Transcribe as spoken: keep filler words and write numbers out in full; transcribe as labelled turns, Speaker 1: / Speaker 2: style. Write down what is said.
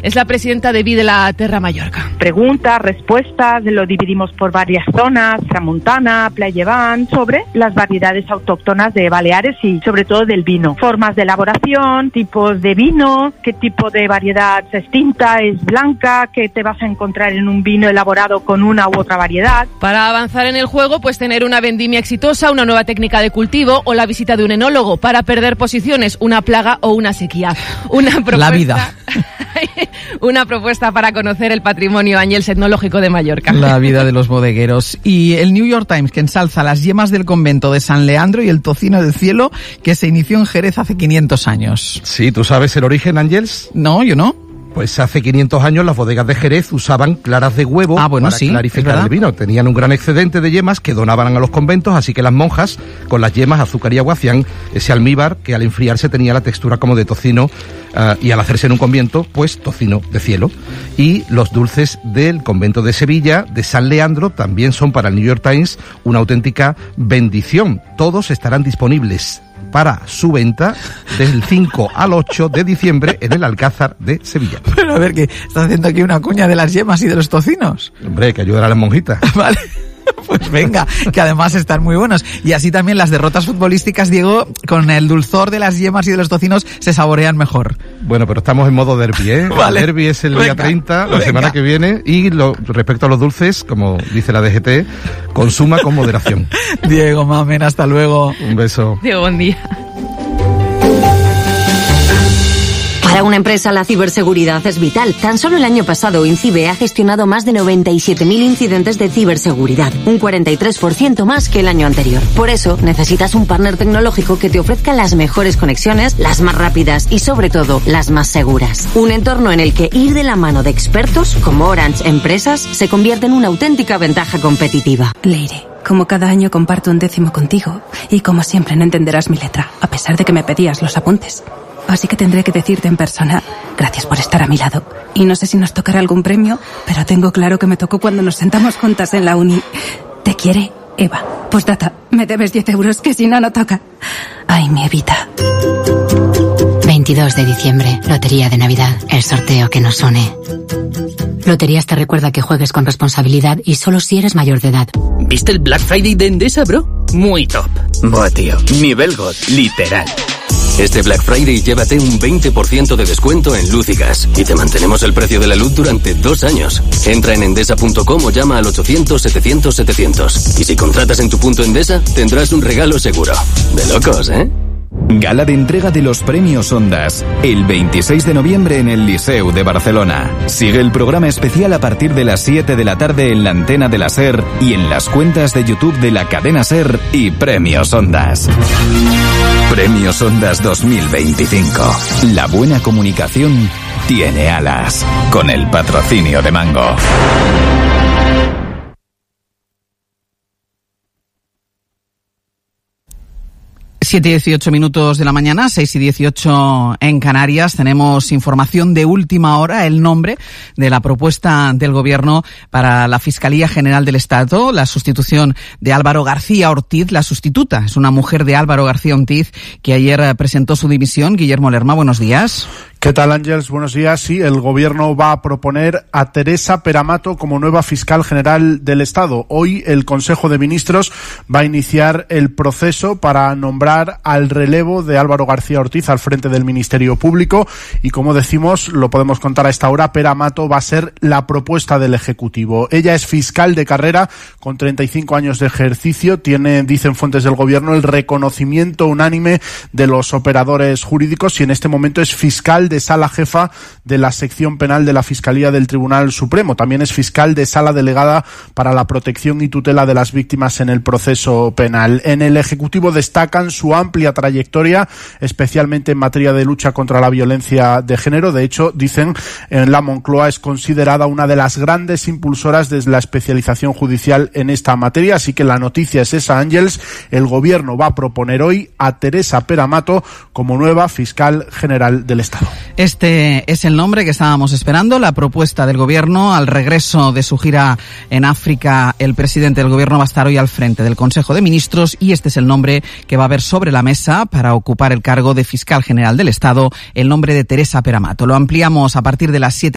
Speaker 1: Es la presidenta de Vida la Terra Mallorca.
Speaker 2: Preguntas, respuestas, lo dividimos por varias zonas, Tramuntana, Playa Llevant, sobre las variedades autóctonas de Baleares y sobre todo del vino. Formas de elaboración, tipos de vino, qué tipo de variedad es tinta, es blanca, qué te vas a encontrar en un vino elaborado con una u otra variedad.
Speaker 1: Para avanzar en el juego, pues tener una vendimia exitosa, una nueva técnica de cultivo o la visita de un enólogo. Para perder posiciones, una plaga o una sequía. Una propuesta,
Speaker 3: la vida.
Speaker 1: Una propuesta para conocer el patrimonio Ángels etnológico de Mallorca.
Speaker 3: La vida de los bodegueros. Y el New York Times, que ensalza las yemas del convento de San Leandro y el tocino del cielo, que se inició en Jerez hace quinientos años.
Speaker 4: Sí, ¿tú sabes el origen, Ángels?
Speaker 3: No, yo no.
Speaker 4: Pues hace quinientos años las bodegas de Jerez usaban claras de huevo
Speaker 3: ah, bueno,
Speaker 4: para
Speaker 3: sí,
Speaker 4: clarificar el vino. Tenían un gran excedente de yemas que donaban a los conventos, así que las monjas, con las yemas, azúcar y agua, hacían ese almíbar que al enfriarse tenía la textura como de tocino, uh, y al hacerse en un convento, pues tocino de cielo. Y los dulces del convento de Sevilla, de San Leandro, también son para el New York Times una auténtica bendición. Todos estarán disponibles para su venta del cinco al ocho de diciembre en el Alcázar de Sevilla.
Speaker 3: Pero a ver, que estás haciendo aquí una cuña de las yemas y de los tocinos.
Speaker 4: Hombre, que ayudar a las monjitas.
Speaker 3: Vale. Pues venga, que además están muy buenos. Y así también las derrotas futbolísticas, Diego, con el dulzor de las yemas y de los tocinos, se saborean mejor.
Speaker 4: Bueno, pero estamos en modo derbi, ¿eh?
Speaker 3: Vale.
Speaker 4: El derbi es el
Speaker 3: Venga.
Speaker 4: día treinta, la
Speaker 3: Venga.
Speaker 4: semana que viene. Y lo, respecto a los dulces, como dice la D G T, consuma con moderación.
Speaker 3: Diego Mamen, hasta luego.
Speaker 4: Un beso.
Speaker 1: Diego, buen día.
Speaker 5: Para una empresa la ciberseguridad es vital. Tan solo el año pasado INCIBE ha gestionado más de noventa y siete mil incidentes de ciberseguridad, un cuarenta y tres por ciento más que el año anterior. Por eso necesitas un partner tecnológico que te ofrezca las mejores conexiones, las más rápidas y sobre todo las más seguras. Un entorno en el que ir de la mano de expertos como Orange Empresas se convierte en una auténtica ventaja competitiva.
Speaker 6: Leire, como cada año comparto un décimo contigo y como siempre no entenderás mi letra, a pesar de que me pedías los apuntes. Así que tendré que decirte en persona, gracias por estar a mi lado. Y no sé si nos tocará algún premio, pero tengo claro que me tocó cuando nos sentamos juntas en la uni. Te quiere, Eva. Postdata, me debes diez euros, que si no, no toca. Ay, mi Evita.
Speaker 7: veintidós de diciembre, Lotería de Navidad, el sorteo que nos une. Loterías te recuerda que juegues con responsabilidad y solo si eres mayor de edad.
Speaker 8: ¿Viste el Black Friday de Endesa, bro? Muy top. Buah, tío, nivel God, literal.
Speaker 9: Este Black Friday llévate un veinte por ciento de descuento en luz y gas y te mantenemos el precio de la luz durante dos años. Entra en endesa punto com o llama al ochocientos setecientos setecientos. Y si contratas en tu punto Endesa, tendrás un regalo seguro. De locos, ¿eh?
Speaker 10: Gala de entrega de los premios Ondas, el veintiséis de noviembre en el Liceu de Barcelona. Sigue el programa especial a partir de las siete de la tarde en la antena de la SER y en las cuentas de YouTube de la cadena SER y Premios Ondas. Premios Ondas dos mil veinticinco. La buena comunicación tiene alas. Con el patrocinio de Mango.
Speaker 3: siete y dieciocho minutos de la mañana, seis y dieciocho en Canarias. Tenemos información de última hora, el nombre de la propuesta del Gobierno para la Fiscalía General del Estado, la sustitución de Álvaro García Ortiz, la sustituta. Es una mujer de Álvaro García Ortiz que ayer presentó su dimisión. Guillermo Lerma, buenos días.
Speaker 11: ¿Qué tal, Ángels? Buenos días. Sí, el Gobierno va a proponer a Teresa Peramato como nueva fiscal general del Estado. Hoy el Consejo de Ministros va a iniciar el proceso para nombrar al relevo de Álvaro García Ortiz al frente del Ministerio Público y, como decimos, lo podemos contar a esta hora, Peramato va a ser la propuesta del Ejecutivo. Ella es fiscal de carrera con treinta y cinco años de ejercicio. Tiene, dicen fuentes del Gobierno, el reconocimiento unánime de los operadores jurídicos y en este momento es fiscal de de sala jefa de la sección penal de la Fiscalía del Tribunal Supremo. También es fiscal de sala delegada para la protección y tutela de las víctimas en el proceso penal. En el Ejecutivo destacan su amplia trayectoria, especialmente en materia de lucha contra la violencia de género. De hecho, dicen, en la Moncloa es considerada una de las grandes impulsoras de la especialización judicial en esta materia. Así que la noticia es esa, Ángels. El Gobierno va a proponer hoy a Teresa Peramato como nueva fiscal general del Estado.
Speaker 3: Este es el nombre que estábamos esperando, la propuesta del Gobierno. Al regreso de su gira en África, el presidente del Gobierno va a estar hoy al frente del Consejo de Ministros y este es el nombre que va a haber sobre la mesa para ocupar el cargo de fiscal general del Estado, el nombre de Teresa Peramato. Lo ampliamos a partir de las siete.